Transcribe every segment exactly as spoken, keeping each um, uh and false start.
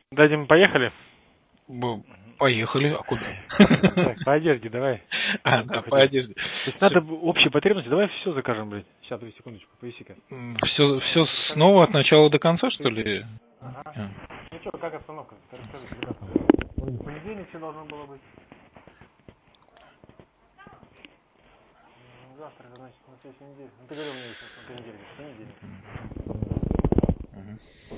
Дадим, поехали? Б- Поехали, а куда? Так, по одежде давай. А, да, по одежде. То есть надо общие потребности, давай все закажем, блядь. Сейчас, две секундочку, повиси-ка. Все, все снова от начала до конца, что ли? Ага. А. Ну что, как обстановка? Ты расскажи, ребята. В понедельник все должно было быть. Завтра, значит, на следующей неделе. Ну ты говорил мне еще на понедельник, понедельник. Угу.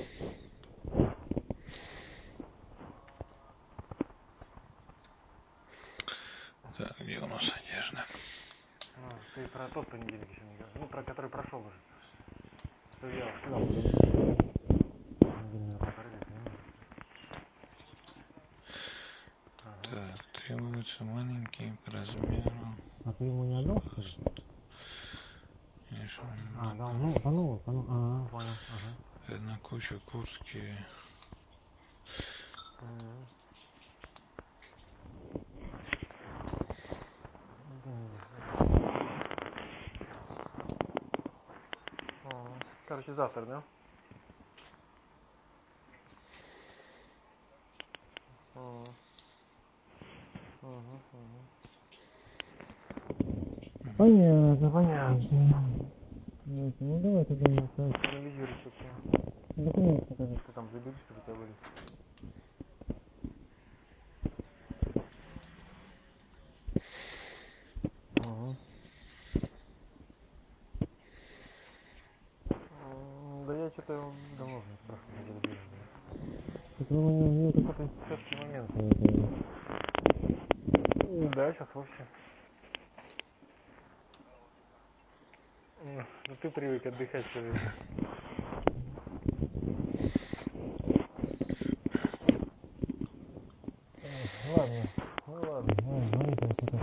Так, где у нас одежда? Ну, ты про тот понедельник еще не говорил. Ну, про который прошел уже. Что я сказал. Так, требуются маленькие по размеру. А ты ему не отдал, что ли? Конечно, А, да, ну, по новому, по новому. Ага, понял, ага. одна куча куртки. Ага. Короче, завтра, да? Угу. Угу, угу. Понятно, понятно. Ну, ну давай тогда анализируй что-то. Документы покажи, что там забери, чтобы у тебя были. Угу. Да я что-то давно уже не спрашивал, где это было. Это у него какой-то четкий момент. Да, сейчас вовсе. Ну ты привык отдыхать все время. Ладно, ну ладно, ну звони там что-то.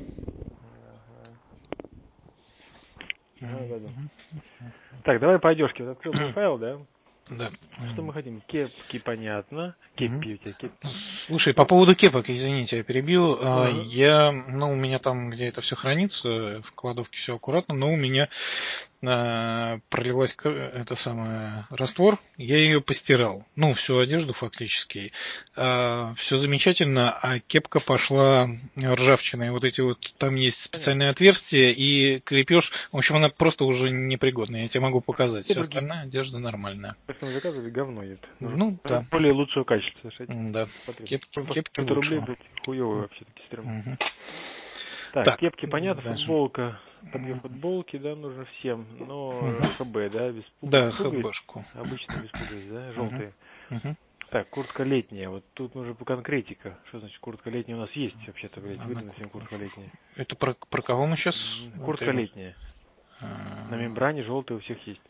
Ага, да, да. Так, давай по одежке. Вот открыл твой файл, да? Да. Что мы хотим? Кепки, понятно. Кепки у тебя, кепки. Слушай, по поводу кепок, извините, я перебью. Ага. Я, ну, у меня там, где это все хранится, в кладовке все аккуратно, но у меня а, пролилась это самое раствор, я ее постирал. Ну, всю одежду фактически. А, все замечательно, а кепка пошла ржавчиной. Вот эти вот, там есть специальные отверстия и крепеж. В общем, она просто уже непригодная. Я тебе могу показать. Вся остальная одежда нормальная. Как мы заказывали, говно едет. Ну, да. Более лучшего качества. Да. Кепки, кепки сто рублей, лучше. блядь, хуёвые вообще такие стрёмные. Угу. Так, Так, кепки, понятно, дальше. футболка. По две футболки, да, нужно всем. Но Угу. ХБ, да, без пуговиц. Да, Пуговиц, хэбэшку. обычно без пуговиц, да, желтые. Угу. Так, куртка летняя. Вот тут нужно по конкретика. Что значит куртка летняя? У нас есть вообще-то, блядь, выдана всем куртка летняя. Это про, про кого мы сейчас? Куртка летняя. На мембране желтая у всех есть.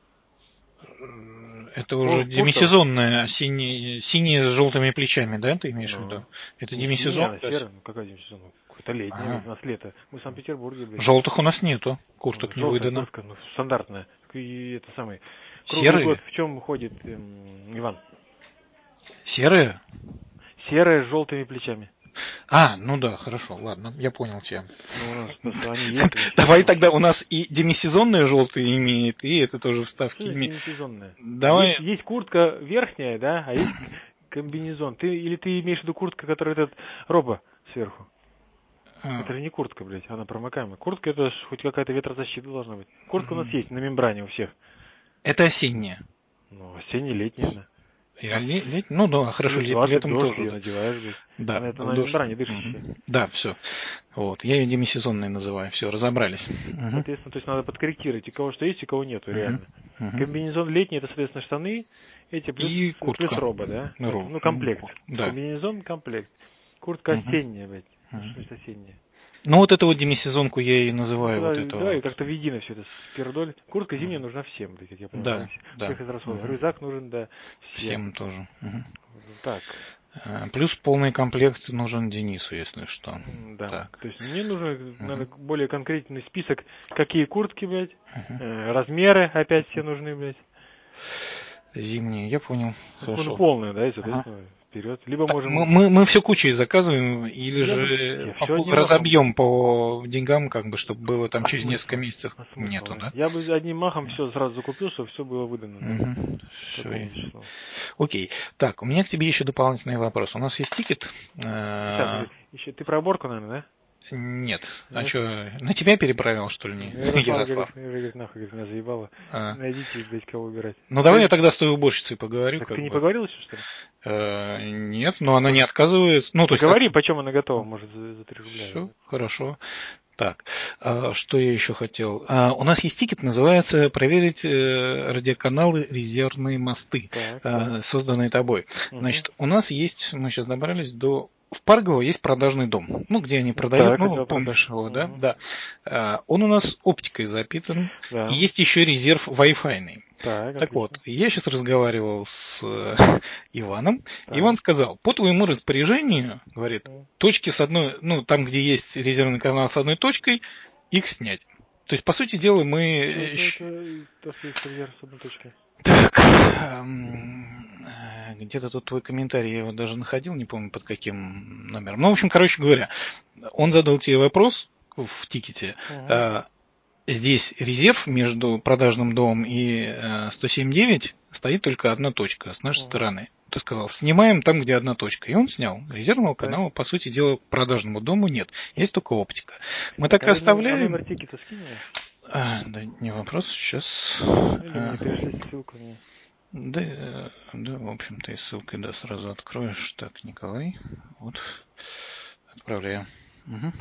Это уже демисезонная, синяя, синяя с желтыми плечами, да, ты имеешь в виду? Это демисезон? Нет, серая, ну какая демисезон? Это летняя, у нас лето. Мы в Санкт-Петербурге, блядь. Желтых у нас нету, курток не Желтая выдано. куртка, ну, стандартная. И это самый. Круглый Серые? год в чем ходит эм, Иван? Серые? Серая с желтыми плечами. А, ну да, хорошо, ладно, я понял тебя. Ну, у нас просто они есть. Давай тогда у нас и демисезонные желтые имеет, и это тоже вставки. Что демисезонная? Давай. Есть, есть куртка верхняя, да, а есть комбинезон. Ты или ты имеешь в виду куртка, которая этот роба сверху? А. Это же не куртка, блядь, она промокаемая. Куртка это хоть какая-то ветрозащита должна быть. Куртка у нас есть на мембране у всех. Это осенняя. Ну, осенне-летняя она. Летняя? Ну да, хорошо, летом дождь, тоже. Ее надеваешь, блядь. Да, она это на мембране дышащая. Да, все. Вот, я ее демисезонной называю. Все, разобрались. Соответственно, то есть надо подкорректировать, у кого что есть, у кого нету, реально. Комбинезон летний, это, соответственно, штаны, эти плюс, и куртка. плюс роба, да? Роб. Ну, комплект. Да. Комбинезон, комплект. Куртка осенняя, блядь. Что значит осенняя? Ну, вот эту вот демисезонку я и называю. Ну, вот давай, это давай вот. как-то в едино все это спирдоль. Куртка зимняя нужна всем, блядь, как я понял. Да, да. Всех израсходов. Рюкзак нужен, да, всем. Всем тоже. Угу. Так. Плюс полный комплект нужен Денису, если что. Да. Так. То есть мне нужен угу. надо более конкретный список, какие куртки, блядь, угу. э, размеры опять все нужны, блядь. Зимние, я понял. Ну, полная, да, и, соответственно, ага. вперед. Либо так, можем... Мы, мы, мы все кучей заказываем, или я же бы, по, разобьем по деньгам, как бы, чтобы было там а через смысл? Несколько месяцев. А смысл, нету, да? Я бы одним махом все сразу закупил, чтобы все было выдано. Да? Угу. Все. Окей. Так, у меня к тебе еще дополнительный вопрос. У нас есть тикет. Так, еще ты про уборку, наверное, да? Нет. Нет. А что, на тебя переправил, что ли? Не? Ярослав, Ярослав. Говорит, говорит, нахуй, говорит, меня заебало. А. Найдите, блядь, кого убирать. Ну, давай ты... я тогда с той уборщицей поговорю. Так ты бы. не поговорил еще, что ли? А, нет, но она не отказывается. Ну, то есть... Говори, почем она готова, может, за, за три рубля. Все, хорошо. Так, а, что я еще хотел? А, у нас есть тикет, называется «Проверить э, радиоканалы резервные мосты», так, а, так. созданные тобой. Угу. Значит, у нас есть, мы сейчас добрались до... В Паргово есть продажный дом, ну, где они продают, так, ну, помнишь его, угу. да? Да. А, он у нас оптикой запитан, да. И есть еще резерв Wi-Fi. Так, так вот, я сейчас разговаривал с э, Иваном. Так. Иван сказал, по твоему распоряжению, говорит, точки с одной, ну, там, где есть резервный канал с одной точкой, их снять. То есть, по сути дела, мы... Что это, то, что есть резерв с одной точкой? Так, где-то тут твой комментарий, я его даже находил, не помню под каким номером. Ну, в общем, короче говоря, он задал тебе вопрос в тикете. Угу. Здесь резерв между продажным домом и сто семь девять стоит только одна точка с нашей uh-huh. стороны. Ты сказал, снимаем там, где одна точка. И он снял. Резервного канала, по сути дела, к продажному дому нет. Есть только оптика. Мы так, так и оставляем. А номер тикета скинь мне? А, да, не вопрос, сейчас. Или мне перешли ссылку. Мне. Да, да, в общем-то, и ссылкой, да, сразу откроешь. Так, Николай, вот, отправляю. Угу.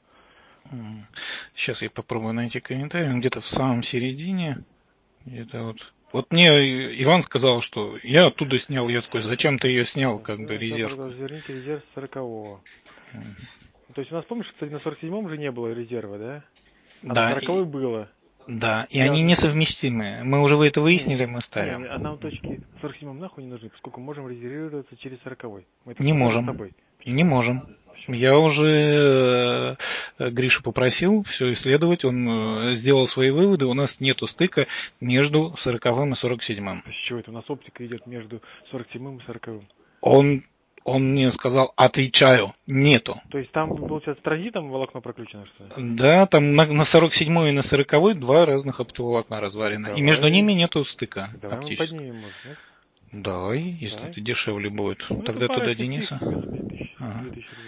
Сейчас я попробую найти комментарий. Он где-то в самом середине. Где-то вот. Вот мне Иван сказал, что я оттуда снял. Я такой, зачем ты ее снял, как бы резерв? Разверните резерв сорокового. Mm. То есть у нас, помнишь, кстати, на сорок седьмом же не было резерва, да? А да, на сороковой и... было. Да, и я они несовместимы. Мы уже это выяснили, мы ставим. Не, а нам точки в сорок седьмом нахуй не нужны, поскольку можем резервироваться через сороковой. Мы это не можем. С тобой. Не можем. Я уже э, Гришу попросил все исследовать, он э, сделал свои выводы, у нас нету стыка между сороковым и сорок седьмым. С чего это? У нас оптика идет между сорок седьмым и сороковым. Он, он мне сказал, отвечаю, нету. То есть там, получается, транзитом волокно проключено, что ли? Да, там на, на сорок седьмой и на сороковой два разных оптоволокна разварено, давай. И между ними нету стыка. Давай мы поднимем, может, нет? Давай, если Давай. это дешевле будет. Ну, Тогда туда Дениса. Ага.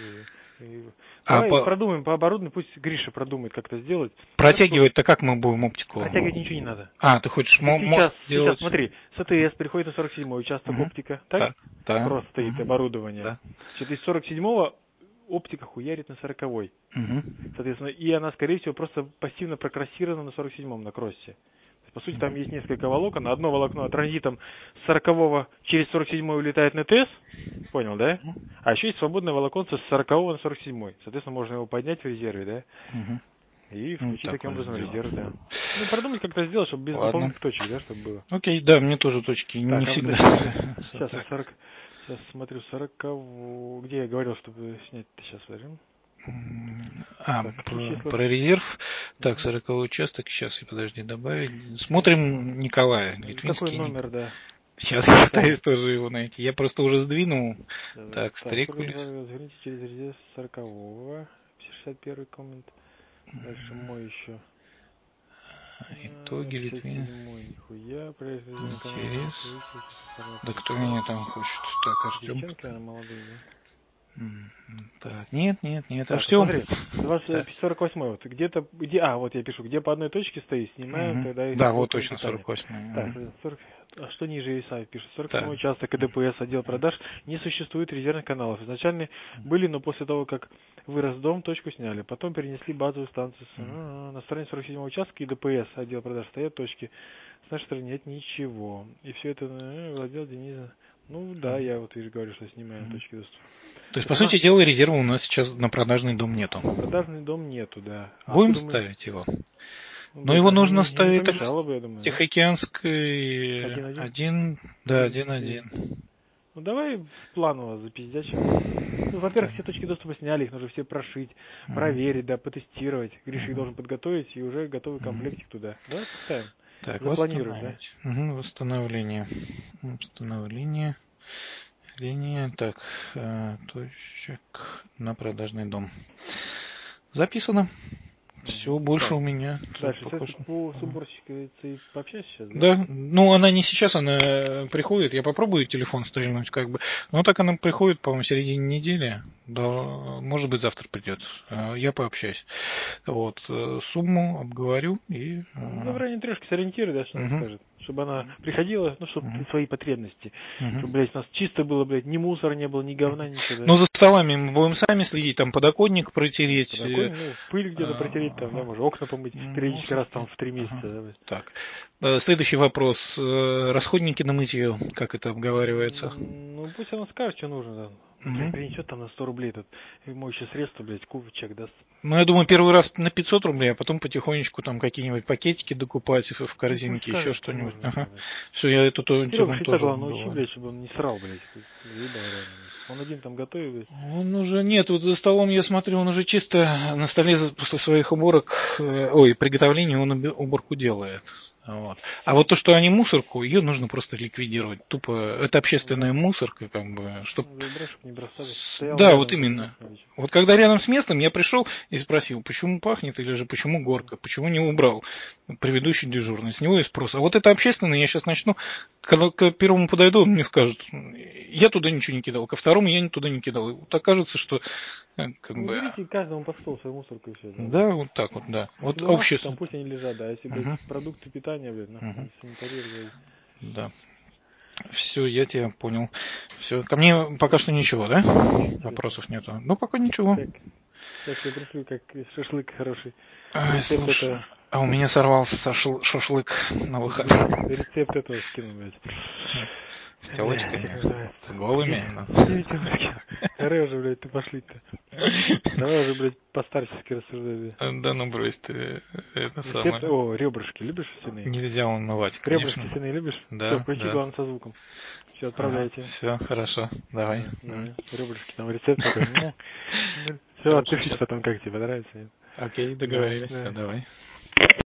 А Давай по... продумаем по оборудованию, пусть Гриша продумает, как это сделать. Протягивать-то как мы будем оптику? Протягивать ничего не надо. А, ты хочешь мо- сейчас, сейчас, смотри, с АТС приходит на сорок седьмой участок угу. оптика, так? Так, да. Просто стоит угу. оборудование. Да. Значит, из сорок седьмого оптика хуярит на сороковой. Угу. Соответственно, и она, скорее всего, просто пассивно прокроссирована на сорок седьмом на кроссе. По сути, там есть несколько волокон. Одно волокно транзитом с сорокового через сорок седьмой улетает на ТС. Понял, да? А еще есть свободное волоконце с сорокового на сорок седьмой. Соответственно, можно его поднять в резерве, да? Угу. И включить ну, таким образом резерв, да. Ну, продумать, как это сделать, чтобы без Ладно. дополнительных точек, да, чтобы было. Окей, да, мне тоже точки так, не а всегда. Сейчас я сорок... Сейчас смотрю, сорокового... Где я говорил, чтобы снять-то сейчас возьмем? А, так, про, про резерв. Так, сороковой участок. Сейчас, и подожди, добавить. Смотрим Николая Литвинский. Какой номер, да? Сейчас я пытаюсь тоже его найти. Я просто уже сдвинул. Да, так, Стрекулис. Извините, через резерв сорокового. шестьдесят первый коммент. Дальше мой еще. Итоги Литвин. Нихуя. Интерес. Да кто меня там хочет? Так, Артем. Девчонки, она молодые, да? Так, нет, нет, нет, так, Артем. Смотри, двадцать сорок восьмой, вот где-то, где, а, вот я пишу, где по одной точке стоит, снимаем, угу. тогда... Да, вот точно, сорок восьмой. Так, сорок, а что ниже Исаев пишет? сорок восьмой участок КДПС, отдел продаж, не существует резервных каналов. Изначально были, но после того, как вырос дом, точку сняли. Потом перенесли базовую станцию. А-а-а. На стороне сорок седьмого участка и ДПС, отдел продаж, стоят точки. С нашей стороны нет ничего. И все это э, владел Денис. Ну да, я вот вижу, говорю, что снимаем точки доступа. То есть, по сути дела, резерва у нас сейчас на продажный дом нету. На продажный дом нету, да. А Будем ставить мы... его. Но ну, его нужно не, ставить не помешало бы, я думаю, Тихоокеанской один, один, да, один-один. Ну давай планово запиздячим. Ну, во-первых, все точки доступа сняли, их нужно все прошить, mm-hmm. проверить, да, потестировать. Гриша их mm-hmm. должен подготовить и уже готовый комплектик mm-hmm. туда. Давай поставим. Так, запланируем, да? Угу, восстановление. Восстановление. Линия, так, э, точек на продажный дом. Записано. Все, больше Так, у меня. дальше, Пока ты что. по с уборщицей пообщайся сейчас, да? Да, ну она не сейчас, она приходит, я попробую телефон стрельнуть, как бы. Но так она приходит, по-моему, в середине недели. Да, может быть, завтра придет. Я пообщаюсь. Вот, сумму обговорю и. Ну, да, в районе трешки сориентируй, да, что она Угу. скажет. Чтобы она приходила, ну, чтобы Угу. свои потребности. Угу. Чтобы, блядь, у нас чисто было, блядь, ни мусора не было, ни говна, ничего, да. Ну, за столами мы будем сами следить, там подоконник протереть. Подоконник, ну, пыль где-то А, протереть, там, да, ага. может, окна помыть Ну, периодически раз там собственно, в три месяца, ага. да, блядь. Так. Э, Следующий вопрос. Э, Расходники на мытье, как это обговаривается? М, Ну, пусть она скажет, что нужно, да. Блядь, Угу. принесет там на сто рублей этот моющее средство, блядь, кубичек даст. Ну, я думаю, первый раз на пятьсот рублей, а потом потихонечку там какие-нибудь пакетики докупать в в Ну, пусть корзинке, еще скажет, что что-нибудь. нужно, Ага. блядь. Все, я эту ту- Серега тему Христа, тоже главное, учи, обговорю. блядь, чтобы он не срал, блядь. Заебал реально, блядь. Он один там готовит, блядь. Он уже нет, вот за столом я смотрю, он уже чисто на столе после своих уборок, э, ой, приготовления он уби- уборку делает. Вот. А вот то, что они мусорку, ее нужно просто ликвидировать. Тупо это общественная Да. мусорка, как бы, чтоб. Ну, забрать, чтобы не бросали. С- Стоял Да, рядом, вот чтобы именно. не вечер. Вот когда рядом с местом, я пришел и спросил, почему пахнет или же почему горка, почему не убрал предыдущий дежурный. С него и спрос. А вот это общественное, я сейчас начну, когда к первому подойду, он мне скажет, я туда ничего не кидал, ко второму я туда не кидал. И вот окажется, что э, как Ну, бы. уберите каждому под стол свою мусорку и все, да. Да, вот так вот, да. Если Вот бумажки, там общество. пусть они лежат, да. Если, блядь, Угу. продукты питания, блядь, нахуй, Угу. там, санитария, Да. Все, я тебя понял. Все, ко мне пока что ничего, да? Вопросов нету. Ну, пока ничего. Так, сейчас я пришлю, как шашлык хороший. Ай, Рецепт слушай, это... а у меня сорвался шашл- шашлык на выходных. Рецепт этого скину, блядь. С Бля, телочками, как называется? с голыми. Где телочки? Харе уже, блядь, ты пошли-то. Давай уже, блядь, по-старчески рассуждай. Ну, да ну брось ты, это Рецепт... самое. О, ребрышки. Любишь свиные? Нельзя умывать, конечно. Ребрышки свиные любишь? Все, Да, включи, да. главное, со звуком. Все, Ага, отправляйте. все, хорошо, давай. Да, М. давай. Ребрышки, там рецепт такой. Все, Хорошо, отпишись сейчас. потом, как тебе понравится. Окей, Да, договорились, все, да. давай.